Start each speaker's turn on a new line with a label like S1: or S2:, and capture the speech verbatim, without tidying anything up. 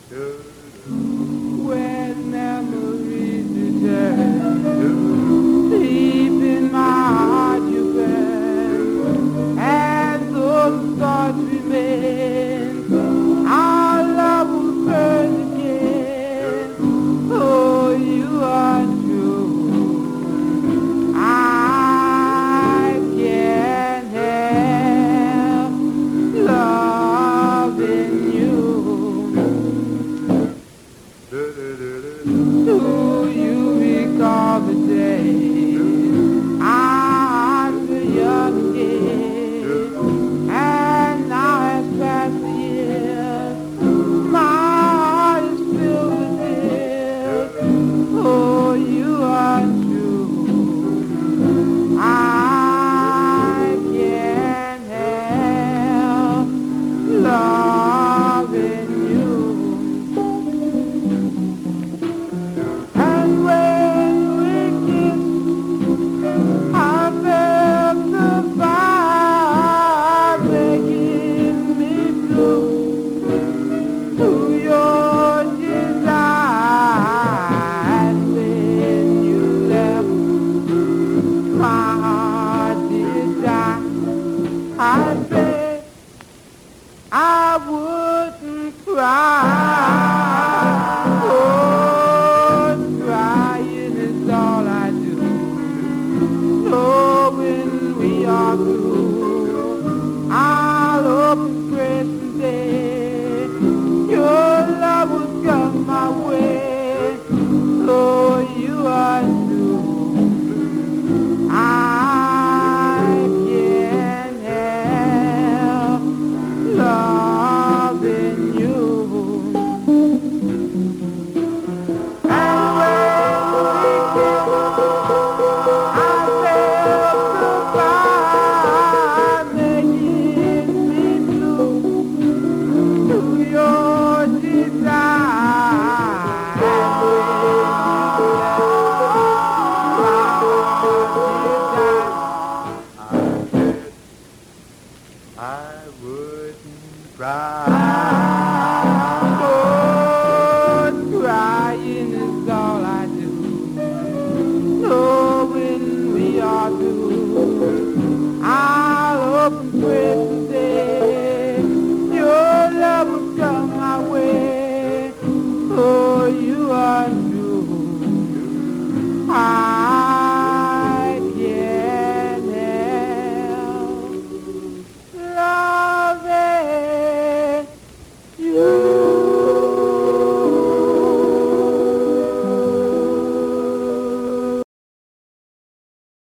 S1: When memories return, deep in my heart you burn, and those thoughts remain. Our love will burn again. Oh, you are true. I can't help loving you. Do you recall the day I was young again, and now has passed the years, my heart is filled with tears. Oh, you are true. I can't help loving you. And when we kissed, I felt the fire making me blue to your desire. And when you left, my heart did die. I said I wouldn't cry.